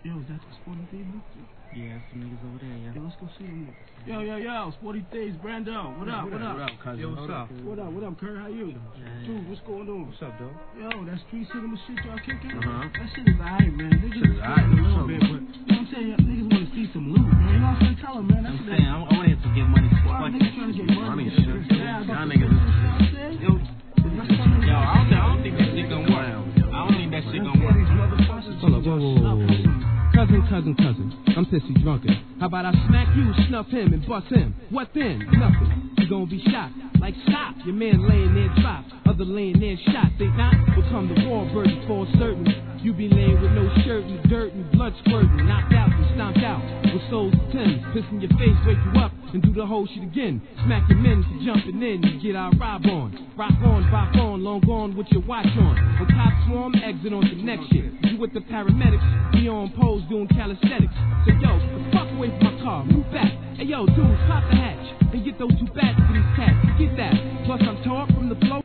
Yo, is that the Sporty Thieves? Yeah, some niggas over there, yeah. Yo, let's go see them niggas. Yo, Sporty Thieves, Brando. What up? What up, cousin? Yo, what's up? What up, Kurt? How you? Dude, what's going on? What's up, dog? Yo, that street cinema shit y'all kicking? Uh-huh. That shit is alright, man. Niggas Shit is alright. a little bit, but you know what I'm saying? Niggas want to see some loot, man. You know what I'm saying? Tell them, man. I'm saying, I want him to get money. Why niggas trying to get money? Y'all niggas is... Yo, I don't think that shit gonna work. I don't think that shit gonna work. Hold up, whoa. Cousin, I'm pissy drunken. How about I smack you, snuff him, and bust him? What then? Nothing. You gonna be shot. Like stop, your man laying there drop. Other laying there shot. Think not, become the war burden for certain. You be laying with no shirt and dirt and blood squirting. Knocked out and stomped out with souls of 10. Piss in your face, wake you up, and do the whole shit again. Smack your men for jumping in and get our rob on. Rock on, long gone with your watch on. When cops swarm, exit on the next shit. You with the paramedics, be on pose doing calisthenics. So yo, the fuck away from my car, move back. Hey yo, dudes, pop the hatch and get those 2 bats for these cats. Get that. Plus I'm tore up from the flow.